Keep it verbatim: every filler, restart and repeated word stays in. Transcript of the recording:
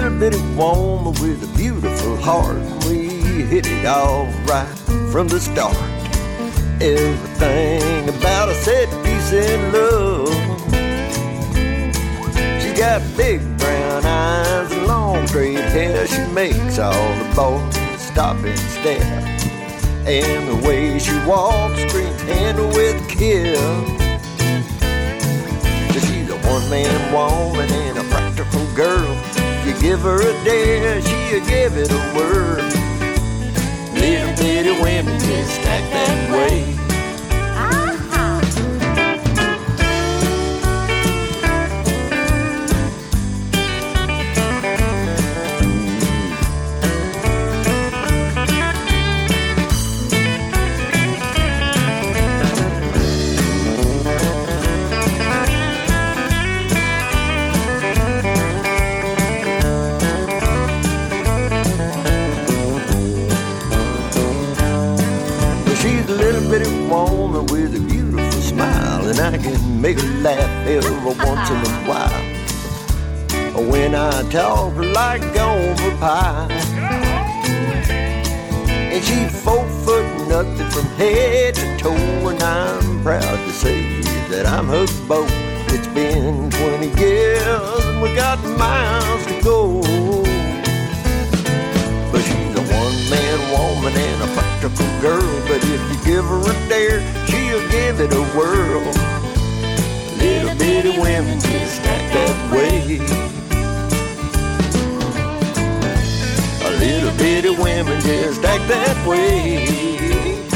little bitty woman with a beautiful heart. We hit it all right from the start. Everything about us said peace and love. She got big brown eyes and long straight hair. She makes all the boys stop and stare. And the way she walks screams handle with a kill. She's a one-man woman and a practical girl. You give her a dare, she'll give it a whirl. Little bitty women just act that way. She's a little bitty woman with a beautiful smile, and I can make her laugh every once in a while. When I talk like Gomer Pye, and she's four foot nothing from head to toe, and I'm proud to say that I'm her beau. It's been twenty years and we got miles to go. But she's a one-man woman and a practical girl. But if you give her a dare, she'll give it a whirl. Little bitty women just act that way. A little bitty women just act that way.